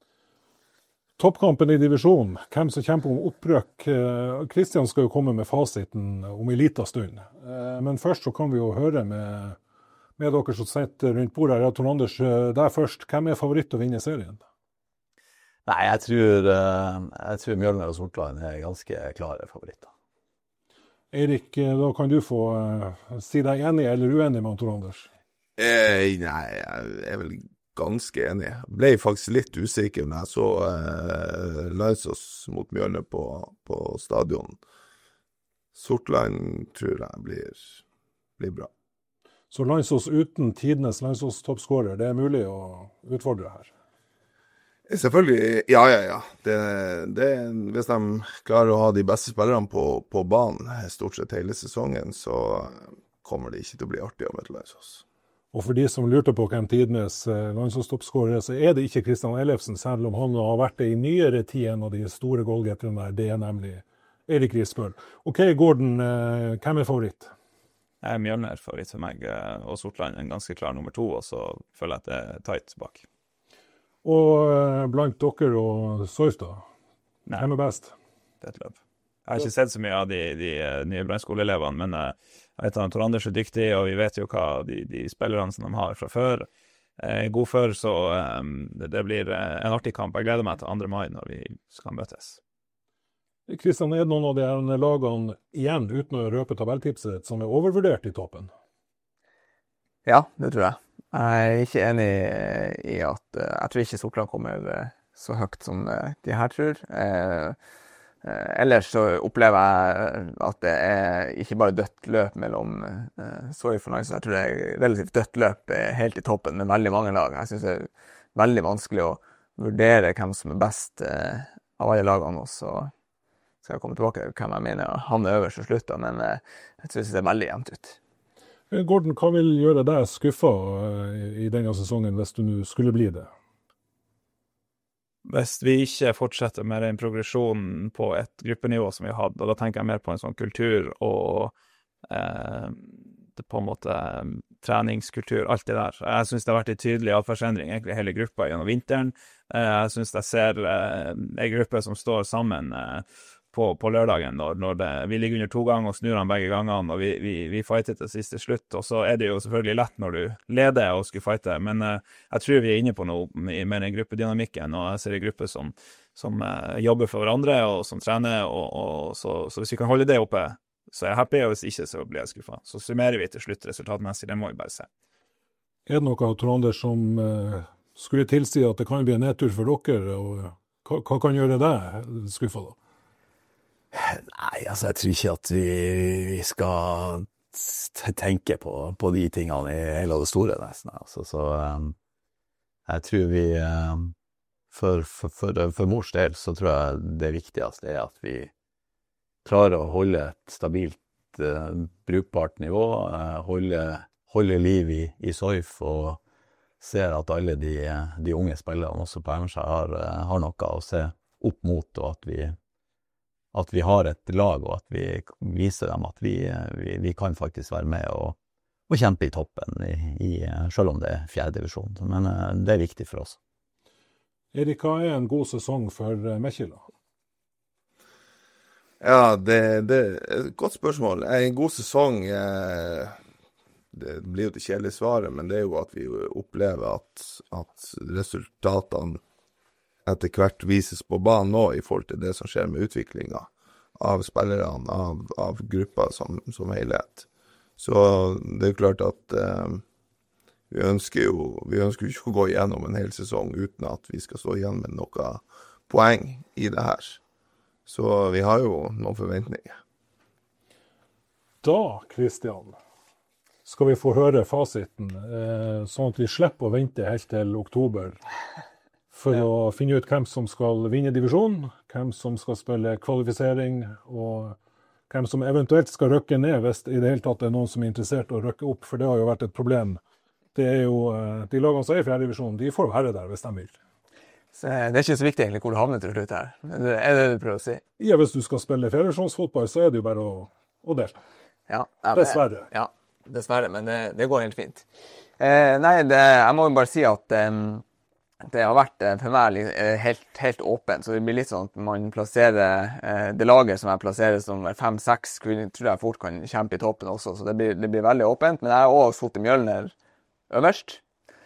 Toppkampen i divisjonen, hvem som kjemper om opprøk. Kristian skal jo komme med fasiten om en liten stund. Men først så kan vi jo høre med, med dere som sitter rundt bordet her. Ja, Tor Anders, der først. Hvem er favoritt å vinne serien? Nei, jeg tror, jeg tror Mjølner og Sortland er ganske klare favoritter. Erik, da kan du få si deg enig eller uenig med Tor Anders? Eh, nei, jeg er vel ganske enig. Jeg ble faktisk litt usikker når jeg så eh, Lansås mot Mjølner på, på stadion. Sortland tror jeg blir, blir bra. Så Lansås uten tidenes Lansås toppskårer, det er mulig å utfordre her? Selvfølgelig, ja, ja, ja. Det, det, hvis de klarer å ha de beste spillerne på, på banen stort sett hele sesongen, så kommer det ikke til å bli artig å møte Lansås. Og for de som lurte på hvem tidenes landslagstoppskårer, så er det ikke Kristian Ellefsen, selv om han har vært det i nyere tid en av de store goalgetterne der. Det er nemlig Erik Risbøl. Ok, Gordon, hvem er favoritt? Jeg er Mjølner favoritt for meg, og Sortland en ganske klar nummer to, og så føler jeg at det er tight bak. Og blant dere og Soif da? Nei. Hvem er best? Det er et løp. Jeg har ikke sett så mye av de, de nye brannskoleelevene, men jeg vet at Tor Anders er dyktig, og vi vet jo hva de, de spillerne som de har fra før er god før, så um, det, det blir en artig kamp. Jeg gleder meg til andre mai når vi skal møtes. Kristian, er det noen av de lagene igjen, uten å røpe tabelltipset, som er overvurdert i toppen? Ja, det tror jeg. Jeg er ikke enig i at jeg tror ikke Sortland kommer så høyt som de her tror. Eh, Ellers så opplever jeg at det er ikke bare dødt løp mellom uh, Soif og Lansås. Jeg tror det er relativt dødt løp helt i toppen med veldig mange lag. Jeg synes det er veldig vanskelig å vurdere hvem som er best uh, av alle lagene. Og så skal jeg komme tilbake til hvem jeg mener han er øverst og slutter, men uh, jeg synes det er veldig jevnt ut. Gordon, hva vil gjøre deg skuffet uh, i denne sesongen hvis du nå skulle bli det? Hvis vi ikke fortsetter med den progresjonen på et gruppenivå som vi hadde, og da tenker jeg mer på en sånn kultur og eh, det på en måte treningskultur, alt det der. Jeg synes det har vært en tydelig atferdsendring egentlig hele gruppa gjennom vinteren. Eh, jeg synes jeg ser eh, en gruppe som står sammen eh, på, på lørdagen, når, når det, vi ligger under to ganger og snur han begge gangene, og vi, vi, vi fighter til siste slutt, og så er det jo selvfølgelig lett når du leder og skulle fighte, men uh, jeg tror vi er inne på noe med, med den gruppedynamikken, og jeg ser en gruppe som, som uh, jobber for hverandre, og som trener, og, og så, så hvis vi kan holde det oppe, så er jeg happy, og hvis ikke, så blir jeg skuffet. Så summerer vi til slutt resultatmessig, det må vi bare se. Er det noe, Tor Anders, som uh, skulle tilsi at det kan bli en nedtur for dere, og uh, hva, hva kan gjøre deg skuffet da? Nei, altså jeg tror ikke at vi, vi skal tenke på, på de tingene i hele det store nesten. Altså, så um, jeg tror vi, um, for, for, for, for mors del, så tror jeg det viktigste er at vi klarer å holde et stabilt, uh, brukbart nivå, uh, holde, holde liv i, i Soif, og ser at alle de, de unge spillerne også på Evenskjær har, har noe å se opp mot, og at vi, at vi har et lag, og at vi viser dem at vi, vi, vi kan faktisk være med og, og kjempe i toppen, i, i, selv om det er fjerde divisjon. Men det er viktig for oss. Erik, hva er en god sesong for Mekkila? Ja, det, det er et godt spørsmål. En god sesong, eh, det blir jo det kjedelige svaret, men det er jo at vi opplever at, at resultatene etter hvert vises på banen nå i forhold til det som skjer med utviklingen av spillerne, av, av grupper som, som helhet. Så det er klart at eh, vi ønsker jo vi ønsker ikke å gå igjennom en hel sesong uten at vi skal stå igjen med noe poeng i det her. Så vi har jo noen forventninger. Da, Kristian, skal vi få høre fasiten, eh, sånn at vi slipper å vente helt til oktober for ja. å finne ut hvem som skal vinne divisjonen, hvem som skal spille kvalifisering, og hvem som eventuelt skal røkke ned hvis i det hele tatt er noen som er interessert å røkke opp, for det har jo vært et problem. Det er jo, de lagene som er i fjerde divisjon, de får være der hvis de vil. Så det er ikke så viktig egentlig hvor du havner til slutt her. Er det det du prøver å si? Ja, hvis du skal spille fjerdedivisjonsfotball, så er det jo bare å, å delta. Ja, ja, dessverre. Ja, dessverre, men det, det går helt fint. Eh, nei, det, jeg må jo bare si at eh, det har vært for meg helt, helt åpent, så det blir litt sånn at man plasserer eh, det laget som jeg plasserer som fem seks, tror jeg fort kan kjempe i toppen også, så det blir, det blir veldig åpent. Men jeg har også satt Mjølner øverst,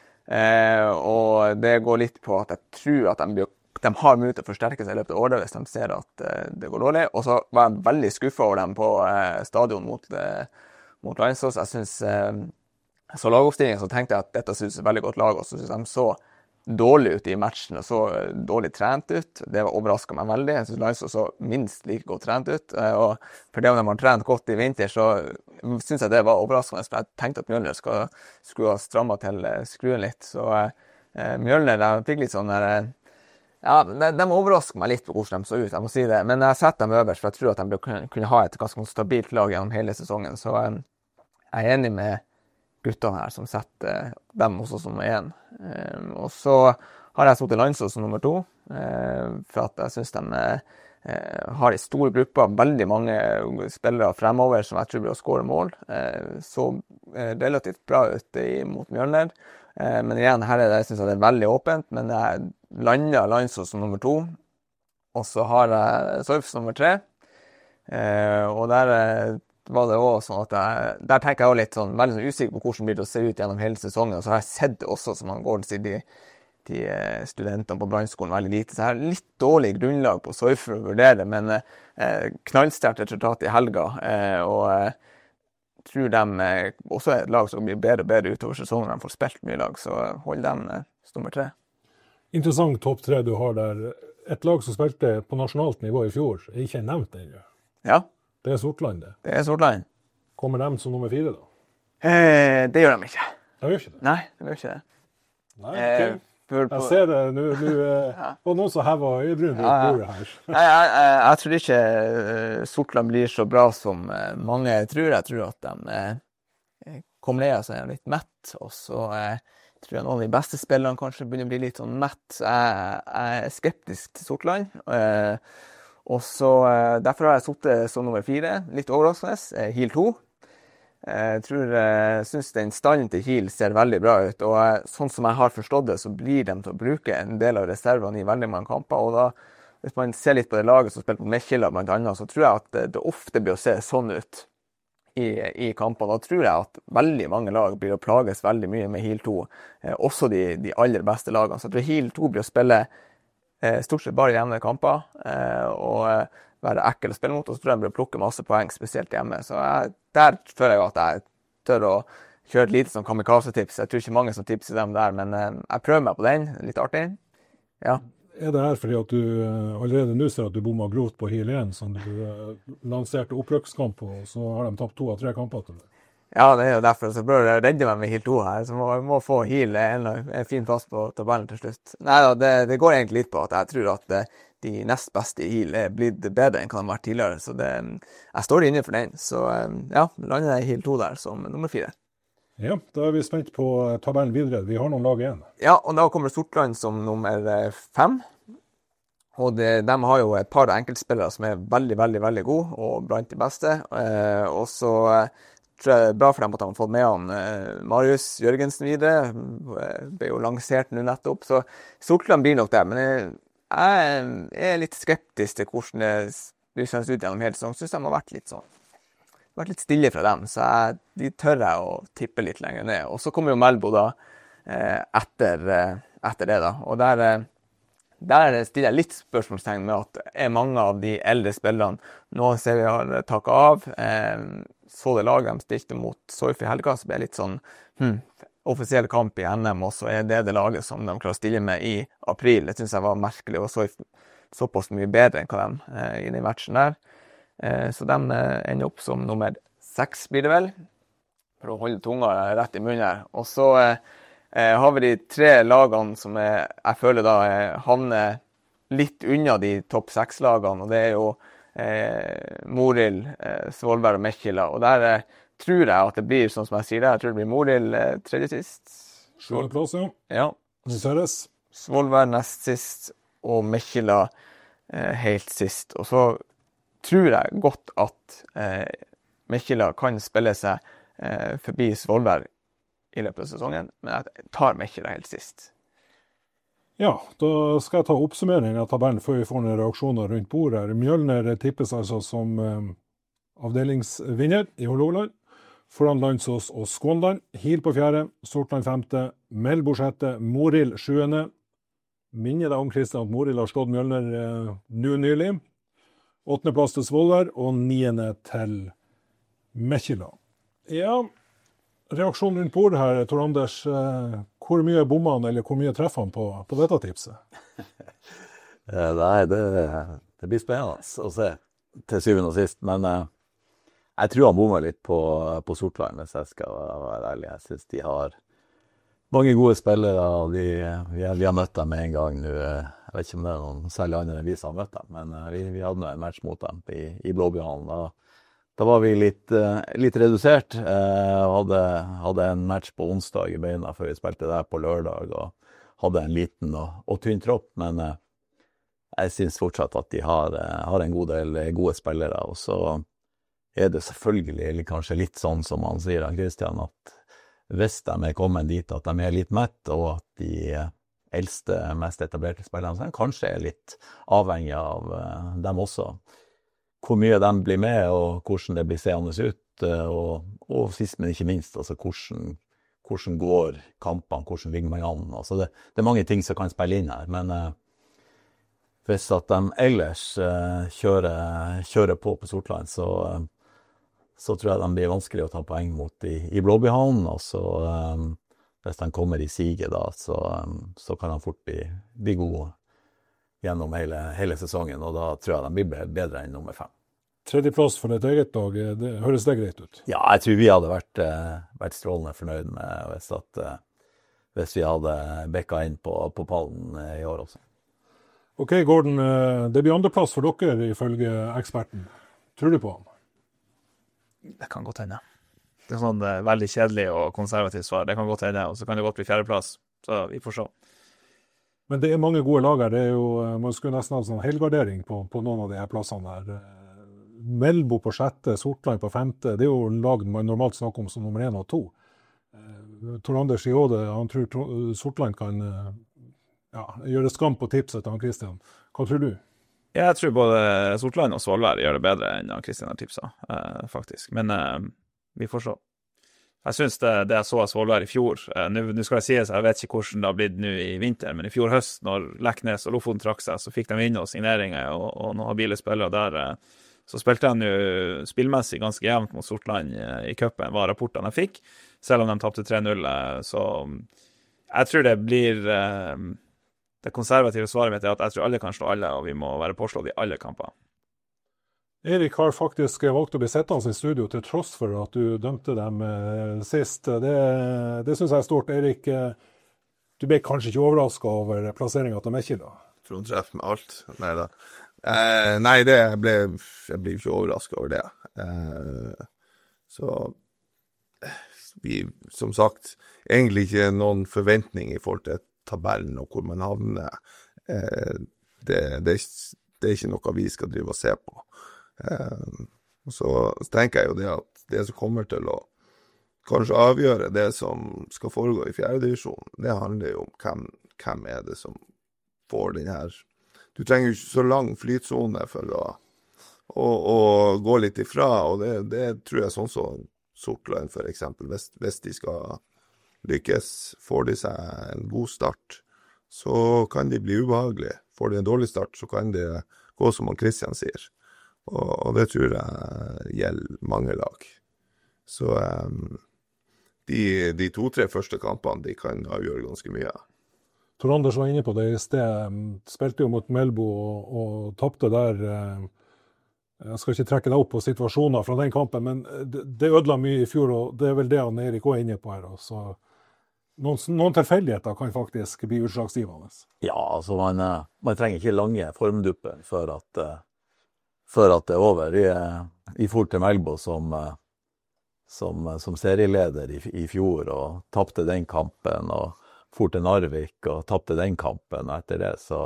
eh, og det går litt på at jeg tror at de, de har mulighet til å forsterke seg i løpet av året hvis de ser at eh, det går dårlig. Og så var jeg veldig skuffet over dem på eh, stadion mot, eh, mot Landsås. Jeg synes, eh, så lagoppstillingen så tenkte jeg at dette synes jeg er et veldig godt lag, og så synes jeg de så dårlig ut i matchen og så dårlig trent ut. Det overrasket meg veldig. Jeg synes Landsås så minst like godt trent ut. Og for det om de har trent godt i vinter, så synes jeg det var overraskende. For jeg tenkte at Mjølner skal, skulle ha strammet til skruen litt. Så eh, Mjølner, de fikk litt sånn der, ja, de, de overrasket meg litt på hvordan de så ut, jeg må si det. Men jeg setter dem øverst, for jeg tror at de kunne, kunne ha et ganske stabilt lag gjennom hele sesongen. Så eh, jeg er enig med guttene her som setter dem også som en. Um, og så har jeg satt Landsås som nummer to, uh, for at jeg synes de uh, har i store grupper veldig mange spillere fremover som jeg tror blir å skåre mål. Uh, så uh, relativt bra ut i, mot Mjølner. Uh, men igjen, her er det, jeg synes det er veldig åpent, men jeg lander Landsås som nummer to, og så har jeg Soif som nummer tre. Uh, og der uh, var det også sånn at jeg, der tenker jeg også litt sånn, veldig sånn usikker på hvordan blir det å se ut gjennom hele sesongen, og så har jeg sett det også, som man går til de, de studentene på brannskolen veldig lite, så jeg har litt dårlig grunnlag på Soif for å vurdere, men eh, knallsterkt resultat i helga, eh, og eh, tror de eh, også er et lag som blir bedre og bedre utover sesongen, de får spilt mye lag, så hold dem eh, nummer tre. Interessant topp tre du har der. Et lag som spilte på nasjonalt nivå i fjor, er ikke nevnt ennå. Ja. Det er Sortland, det. Det er Sortland. Kommer de som nummer fire, da? Eh, det gjør de ikke. De gjør ikke det? Nei, de gjør ikke det. Nei, ok. Eh, på... Jeg ser det, nå eh, ja. Og noen som hever øyebryn rundt ja, ja. bordet her. Nei, jeg, jeg, jeg tror ikke uh, Sortland blir så bra som uh, mange tror. Jeg tror at de uh, kommer ned og så er litt mett, og så uh, tror jeg noen av de beste spillerne kanskje begynner å bli litt sånn mett. Jeg, jeg er skeptisk til Sortland. Uh, Og så, derfor har jeg suttet som nummer fire, litt overraskende, Hil to. Jeg tror, jeg synes den standen til Hil ser veldig bra ut, og sånn som jeg har forstått det, så blir de til å bruke en del av reservene i veldig mange kamper, og da, hvis man ser litt på det laget som spiller på Mekkila blant annet, så tror jeg at det, det ofte blir å se sånn ut i, i kampene. Da tror jeg at veldig mange lag blir å plages veldig mye med Hil to, også de, de aller beste lagene. Så jeg tror Hil to blir å spille stort sett bare jevne kamper, og være ekkel å spille mot, og så tror jeg jeg blir å plukke masse poeng, spesielt hjemme. Så jeg, der føler jeg at jeg tør å kjøre et lite sånn kamikaze-tips. Jeg tror ikke mange som tipser dem der, men jeg prøver meg på den, litt artig. Ja. Er det her fordi at du uh, allerede nå ser at du bommer grovt på Hil én, som du uh, lanserte opprøkskamp på, og så har de tapt to av tre kamper til det? Ja, det er jo derfor. Så bør jeg redde meg med Hil to her, så må, må få Hil en, en fin plass på tabellen til slutt. Nei da, det, det går egentlig litt på at jeg tror at det, de nest beste i Hil er blitt bedre enn hva de har vært tidligere, så det, jeg står inne for den. Så ja, lander jeg Hil to der som nummer fire. Ja, da er vi spent på tabellen videre. Vi har noen lag igjen. Ja, og da kommer Sortland som nummer fem. Og det, de har jo et par enkeltspillere som er veldig, veldig, veldig gode, og blant de beste. Eh, og så tror jeg det er bra for dem at de har fått med han eh, Marius Jørgensen videre. Ble jo lansert nå nettopp, så Sortland blir nok det. Men jeg, jeg er litt skeptisk til hvordan det blir kjent ut gjennom hele sesongen. Jeg synes de har vært litt sånn. vært litt stille fra dem, så jeg, de tør jeg å tippe litt lenger ned. Og så kommer jo Melbo da, eh, etter, eh, etter det da. Og der, eh, der stiller jeg litt spørsmålstegn med at er mange av de eldre spillerne, nå ser vi har takket av, eh, så det laget de stilte mot Soif i helga, så ble det litt sånn, hm, offisiell kamp i N M, og så er det det laget som de klarer å stille med i april. Det synes jeg var merkelig, og Soif såpass mye bedre enn hva de eh, i den matchen der. Så de ender opp som nummer seks, blir det vel, for å holde tunga rett i munnen her. Og så eh, har vi de tre lagene som er, jeg føler da havner litt unna de topp seks-lagene, og det er jo eh, Morild, eh, Svolvær og Mekjela. Og der eh, tror jeg at det blir, sånn som jeg sier det, jeg tror det blir Morild eh, tredje sist. Sjuende plass, ja. Ja. Nysøres. Svolvær nest sist, og Mekjela eh, helt sist. Og så tror jeg godt at eh, Mekjela kan spille seg eh, forbi Svolvær i løpet av sesongen, men jeg tar Mekjela helt sist. Ja, da skal jeg ta oppsummering av tabellen før vi får noen reaksjoner rundt bordet her. Mjølner tippes altså som eh, avdelingsvinner i Hålogaland, foran Landsås og Skånland. Hil på fjerde, Sortland femte, Melbo sjette, Morild sjuende. Minner deg om, Kristian, at Morild har slått Mjølner eh, nå nylig. Åttende plass til Svolvær, og niende til Mekjela. Ja, reaksjonen rundt bordet her, Tor Anders. Eh, hvor mye bommer han, eller hvor mye treffer han på, på dette tipset? Nei, det, det blir spennende å se til syvende og sist. Men eh, jeg tror han bommer litt på, på Sortland, hvis jeg skal være ærlig. Jeg synes de har mange gode spillere, og de, vi, vi har møtt dem med en gang nå. Jeg vet ikke om det er noen særlig andre enn vi som har møtt dem, men vi, vi hadde en match mot dem i, i Blåbjørn. Da, da var vi litt, litt redusert. Jeg hadde, hadde en match på onsdag i beina før vi spilte der på lørdag, og hadde en liten og, og tynn tropp, men jeg synes fortsatt at de har, har en god del gode spillere. Og så er det selvfølgelig, eller kanskje litt sånn som han sier, Kristian, at hvis de er kommet dit at de er litt mett, og at de eldste, mest etablerte spillerne kanskje er litt avhengig av uh, dem også. Hvor mye de blir med, og hvordan det blir seende ut, uh, og, og sist, men ikke minst, altså hvordan, hvordan går kampene, hvordan vigger man an. Altså det, det er mange ting som kan spille inn her, men uh, hvis at de ellers uh, kjører, kjører på på Sortland, så uh, så tror jeg de blir vanskelig å ta poeng mot i, i Blåbyhavn, og så um, hvis de kommer i siget da, så, um, så kan de fort bli, bli gode gjennom hele, hele sesongen, og da tror jeg de blir bedre enn nummer fem. Tredjeplass for et eget dag, det, høres det greit ut? Ja, jeg tror vi hadde vært, uh, vært strålende fornøyd med hvis, at, uh, hvis vi hadde bekket inn på, på pallen uh, i år også. Ok, Gordon, uh, det blir andreplass for dere ifølge eksperten. Tror du på han? Det kan godt hende. Det er sånn det er veldig kjedelig og konservativt svar. Det kan godt hende, og så kan det godt bli fjerdeplass. Så vi får se. Men det er mange gode lag her. Det er jo, man skulle nesten ha sånn helgardering på, på noen av de her plassene her. Melbo på sjette, Sortland på femte. Det er jo lag man normalt snakker om som nummer én og to. Tor Anders Iode, han tror Sortland kan ja, gjøre skam på tipset til han Kristian. Hva tror du? Jeg tror både Sortland og Svolvær gjør det bedre enn Kristian har tipset, eh, faktisk. Men eh, vi får se. Jeg synes det, det jeg så av Svolvær i fjor, eh, nå skal jeg si at jeg vet ikke hvordan det har blitt nå i vinter, men i fjor høst, når Leknes og Lofoten trakk seg, så fikk de inn og signeringer og, og noen habile spillere der. Eh, så spilte de jo spillmessig ganske jevnt mot Sortland eh, i cupen, var rapportene de fikk, selv om de tapte tre null. Eh, så jeg tror det blir... Eh, det konservative svaret mitt er at jeg tror alle kan slå alle, og vi må være påslått i alle kamper. Erik har faktisk valgt å bli sittende i studio til tross for at du dømte dem sist. Det, det synes jeg er stort. Erik, du ble kanskje ikke overrasket over plasseringen til Mekjela? Jeg tror hun treffer med alt. Neida. Eh, nei, det ble, jeg ble ikke overrasket over det. Eh, så vi, som sagt, egentlig ikke noen forventning i forhold til tabellen og hvor man havner. Eh, det, det, det er ikke noe vi skal drive og se på. Eh, så, så tenker jeg jo det at det som kommer til å kanskje avgjøre det som skal foregå i fjerde divisjon, det handler jo om hvem, hvem er det som får den her. Du trenger jo ikke så lang flytsone for å, å, å gå litt ifra, og det, det tror jeg sånn som Sortland for eksempel, hvis, hvis de skal lykkes, får de seg en god start, så kan de bli ubehagelige. Får de en dårlig start, så kan det gå som han Christian sier. Og, og det tror jeg gjelder mange lag. Så um, de, de to-tre første kampene, de kan avgjøre ganske mye. Tor Anders var inne på det i sted, spilte jo mot Melbo og, og tappte der. Jeg skal ikke trekke deg opp på situasjoner fra den kampen, men det, det ødela mye i fjor, og det er vel det han Erik også er inne på her. Så noen, noen tilfeldigheter kan faktisk bli utslagsgivende. Ja, altså man, man trenger ikke lange formdupper før at før at det er over. I, i for til Melbo som, som, som serieleder i, i fjor, og tappte den kampen, og for til Narvik og tappte den kampen, og etter det så,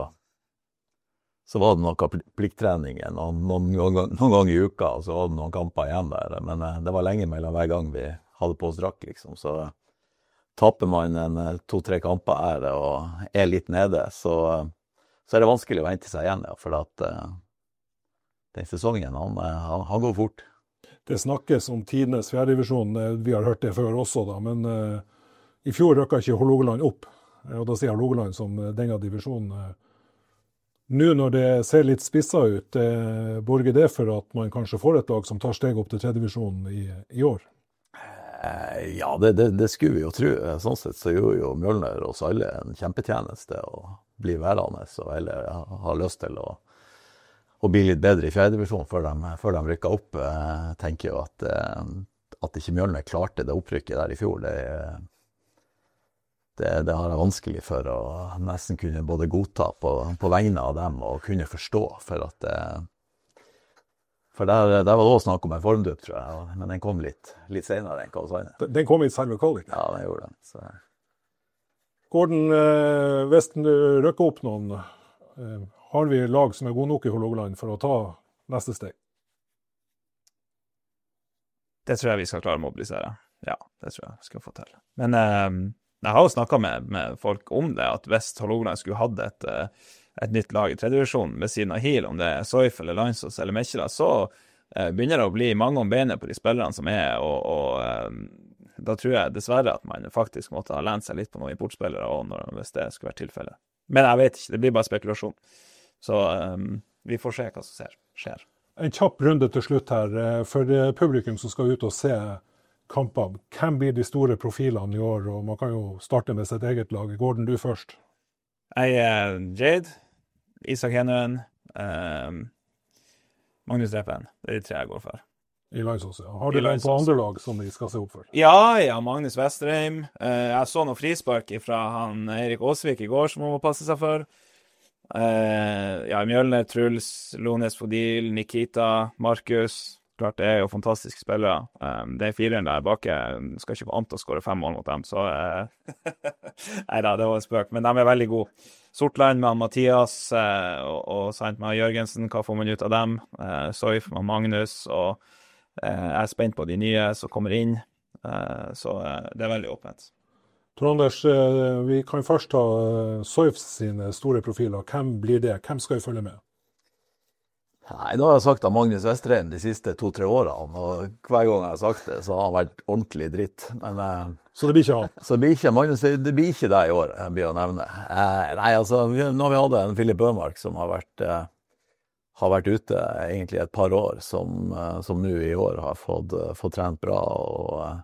så var det noe plikttreningen, og noen, noen, noen ganger i uka, og så var det noen kamper igjen der, men det var lenge mellom hver gang vi hadde på oss drakk, liksom, så tapper man en to-tre kamper her, og er litt nede, så, så er det vanskelig å hente seg igjen, ja, for at den sesongen, han, han, han går fort. Det snakkes om tidenes fjerdedivisjon, vi har hørt det før også da, men uh, i fjor røkket ikke Hålogaland opp, og da sier Hålogaland som denne divisjonen. Uh, Nå når det ser litt spisset ut, uh, borger det for at man kanskje får et lag som tar steg opp til tredje divisjonen i, i år? Uh, ja, det, det, det skulle vi jo tro. Sånn sett så gjorde jo Mjølner oss alle en kjempetjeneste å bli værende, og eller ha lyst til å og bli litt bedre i fjerde divisjon før de, før de rykket opp. Jeg tenker jo at, at ikke Mjølner klarte det opprykket der i fjor. Det, det, det har jeg vanskelig for å nesten kunne både godta på, på vegne av dem og kunne forstå. For, at, for der, der var det også snakk om en formdupp, tror jeg, men den kom litt, litt senere enn Kålsvannet. Den kom i selve kvalik? Ja, den gjorde den. Så. Gordon, hvis du røkker opp noen, har vi lag som er gode nok i Hålogaland for å ta neste steg? Det tror jeg vi skal klare å mobilisere. Ja, det tror jeg vi skal få til. Men eh, jeg har jo snakket med, med folk om det, at hvis Hålogaland skulle hatt et, et nytt lag i tredje divisjon ved siden av Hiel, om det er Soif eller Landsås eller Mekjela, så eh, begynner det å bli mange om benet på de spillerne som er, og, og eh, da tror jeg dessverre at man faktisk måtte ha lent seg litt på noen importspillere, og når, hvis det skulle være tilfellet. Men jeg vet ikke, det blir bare spekulasjon. Så um, vi får se hva som ser, skjer. En kjapp runde til slutt her. For publikum som skal ut og se kamper, hvem blir de store profilene i år? Og man kan jo starte med sitt eget lag. Gordon, du først. Jeg er Jade, Isak Henøen, um, Magnus Repen. Det er de tre jeg går for. I Landsås, ja. Har du noen på andre lag som de skal se opp for? Ja, ja, Magnus Vesterheim. Uh, jeg så noe frispark fra han Erik Åsvik i går som må passe seg for. Uh, ja, Mjølner, Truls, Lones Fodil, Nikita, Markus. Klart det er jo fantastiske spillere. Um, det er fireren der bak. Jeg skal ikke få an til å skåre fem mål mot dem, så uh, neida, det var en spøk, men de er veldig gode. Sortland med Mathias uh, og, og sant med Jørgensen, hva får man ut av dem? Uh, Soif med Magnus, og uh, jeg er spent på de nye som kommer inn, uh, så uh, det er veldig åpent. Tor Anders, vi kan først ta Soif sine store profiler. Hvem blir det? Hvem skal vi følge med? Nei, nå har jeg sagt av Magnus Vesterheim de siste to-tre årene, og hver gang jeg har sagt det, så har han vært ordentlig dritt. Men, så det blir ikke han? Så det blir ikke, Magnus, det blir ikke det i år, jeg blir å nevne. Eh, nei, altså, nå har vi hatt en Philip Bømark som har vært, eh, har vært ute egentlig et par år, som, eh, som nå i år har fått, fått trent bra, og eh,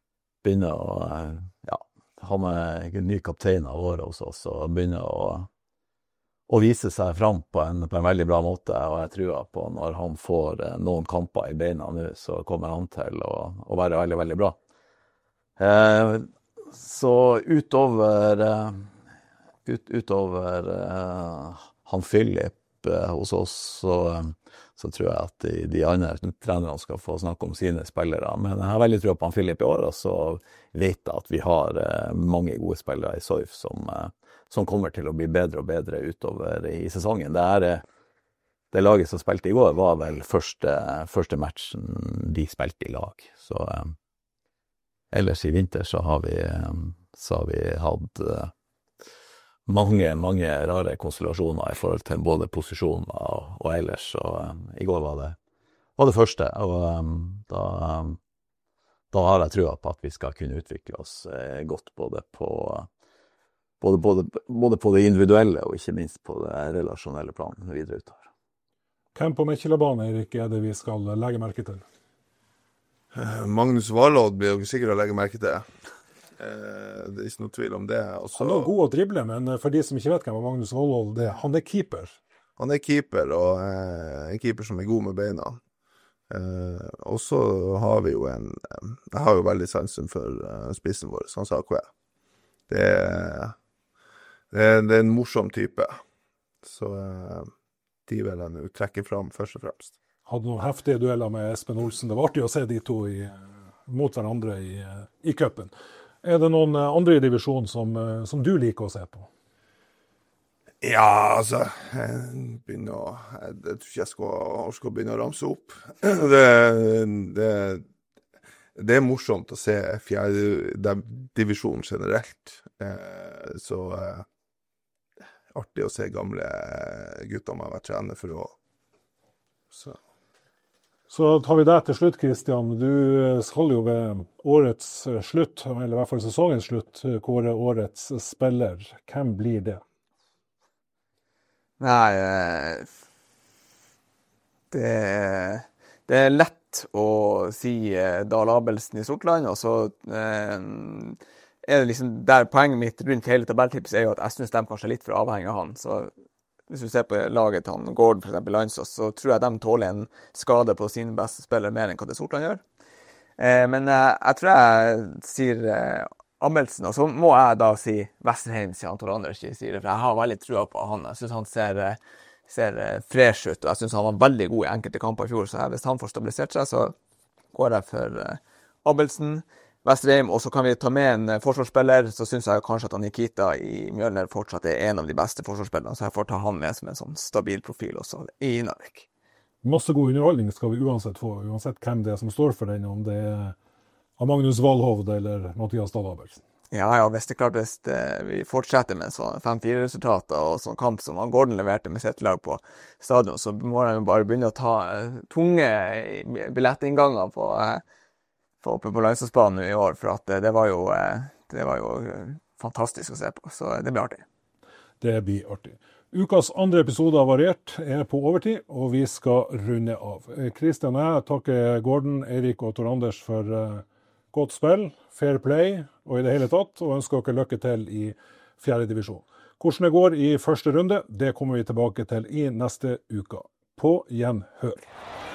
begynner å, eh, ja, han er ny kaptein av året hos oss, og begynner å og vise seg fram på en, på en veldig bra måte, og jeg tror på når han får eh, noen kamper i beina nå, så kommer han til å, å være veldig, veldig bra. Eh, så utover, eh, ut, utover eh, han Philip eh, hos oss, så, så tror jeg at de, de andre trenerne skal få snakke om sine spillere. Men jeg har veldig tro på han Philip i år, og så vet jeg at vi har eh, mange gode spillere i Soif som eh, som kommer til å bli bedre og bedre utover i sesongen. Det, er, det laget som spilte i går var vel første, første matchen de spilte i lag. Så eh, ellers i vinter så har vi, så har vi hatt eh, mange, mange rare konstellasjoner i forhold til både posisjoner og, og ellers. Så eh, i går var det, var det første, og eh, da, da har jeg troa på at vi skal kunne utvikle oss eh, godt både på Både, både, både på det individuelle og ikke minst på det relasjonelle planen videre utover. Hvem på Mekjelabanen, Erik, er det vi skal legge merke til? Magnus Valod blir jo sikkert å legge merke til. Det er ikke noe tvil om det. Også, han er god å drible, men for de som ikke vet hvem Magnus Valod er, han er keeper. Han er keeper, og eh, en keeper som er god med beina. Eh, og så har vi jo en, jeg har jo veldig sansen for uh, spissen vår, han sa hva. Det er Det er, det er en morsom type, så uh, de vil jeg nå trekke fram først og fremst. Hadde noen heftige dueller med Espen Olsen. Det var artig å se de to i, mot hverandre i, i cupen. Er det noen andre i divisjonen som, som du liker å se på? Ja, altså, jeg begynner å, jeg, jeg tror ikke jeg skal, skal begynne å ramse opp. Det, det, det er morsomt å se fjerde divisjon generelt, eh, så... Eh, artig å se gamle gutter man har vært trener for å... Så. Så tar vi deg til slutt, Kristian. Du skal jo ved årets slutt, eller i hvert fall sesongens slutt, kåre årets spiller. Hvem blir det? Nei, det, det er lett å si Dahl Abelsen i Sortland, og så... Eh, er det liksom der poenget mitt rundt hele tabelltips er jo at jeg synes de kanskje er litt for avhengig av han. Så hvis du ser på laget til han Gordon, for eksempel Landsås, så tror jeg de tåler en skade på sine beste spillere mer enn hva det Sortland gjør. Eh, men eh, jeg tror jeg sier eh, Amundsen, og så må jeg da si Westerheim, sier han Tor Anders sier det, for jeg har veldig trua på han. Jeg synes han ser, ser fresh ut, og jeg synes han var veldig god i enkelte kamper i fjor, så hvis han får stabilisert seg, så går jeg for eh, Amundsen. Westerheim, og så kan vi ta med en forsvarsspiller, så synes jeg kanskje at han Nikita i Mjølner fortsatt er en av de beste forsvarsspillerne, så jeg får ta han med som en sånn stabil profil også i Narvik. Masse god underholdning skal vi uansett få, uansett hvem det er som står for den, om det er Magnus Valhovd eller Mathias Dahl Abelsen. Ja, ja, hvis det er klart, hvis det, vi fortsetter med sånn fem fire resultater og sånn kamp som han Gordon leverte med sitt lag på stadion, så må jeg bare begynne å ta tunge billettinnganger på oppe på Landsåsbanen i år, for at det, det, var jo, det var jo fantastisk å se på, så det blir artig. Det blir artig. Ukas andre episode av Variert er på overtid, og vi skal runde av. Kristian og jeg takker Gordon, Eirik og Tor Anders for uh, godt spill, fair play og i det hele tatt, og ønsker dere lykke til i fjerde divisjon. Hvordan det går i første runde, det kommer vi tilbake til i neste uke. På gjenhør.